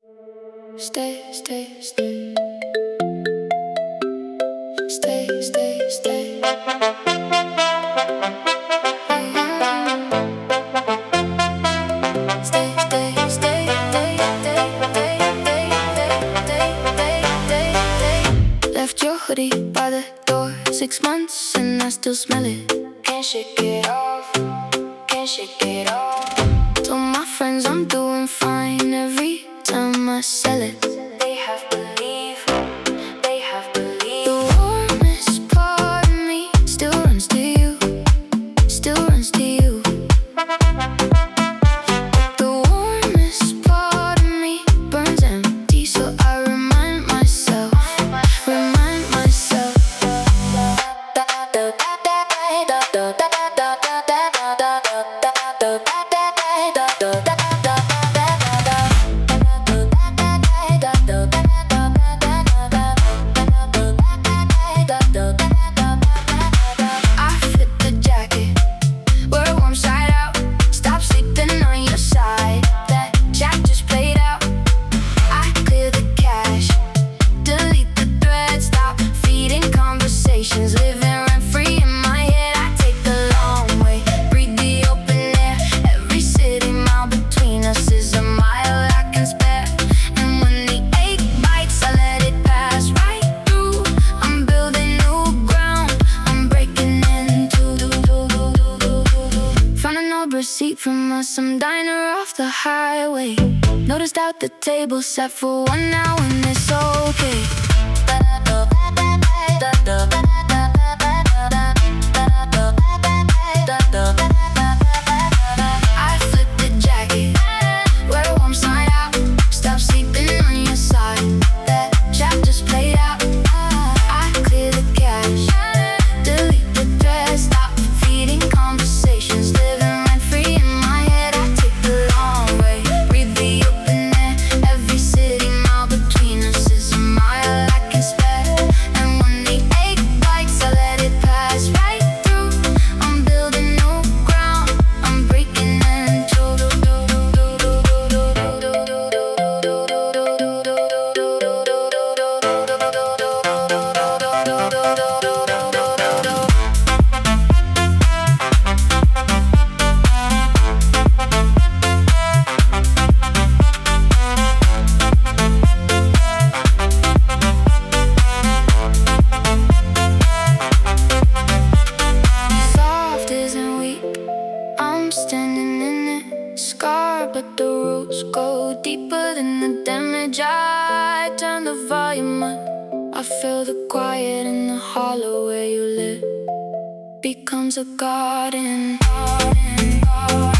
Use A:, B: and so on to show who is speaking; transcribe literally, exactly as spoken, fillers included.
A: Stay, stay, stay. Stay, stay, stay. Stay, stay, stay, stay, stay, stay, stay, stay, stay, stay. Left your hoodie by the door six months and I still smell it. Can't shake it off, can't shake it off. Told my friends I'm doing fine every time I sell it. They have belief, they have belief. The warmest part of me still runs to you, still runs to you. But the warmest part of me burns empty, so I remind myself, remind myself. Living rent-free in my head, I take the long way. Breathe the open air. Every city mile between us is a mile I can spare. And when the ache bites, I let it pass right through. I'm building new ground, I'm breaking into. Found an old receipt from some diner off the highway. Noticed out the table set for one now and it's okay. I flip the jacket, wear a warm side out. Stop sleeping on your side, that chapter's played out. I clear the cash, delete the thread. Stop feeding conversations, living rent-free in my head. I take the long way, breathe the open air. Every city mile between us is a mile I can spare. And when the ache bites, I let it pass right through. I'm building new ground, I'm breaking into. Soft isn't weak, I'm standing in it. Scarred, but the roots go deeper than the damage. I turn the volume up, I feel the quiet in the hollow where you live becomes a garden, garden, garden.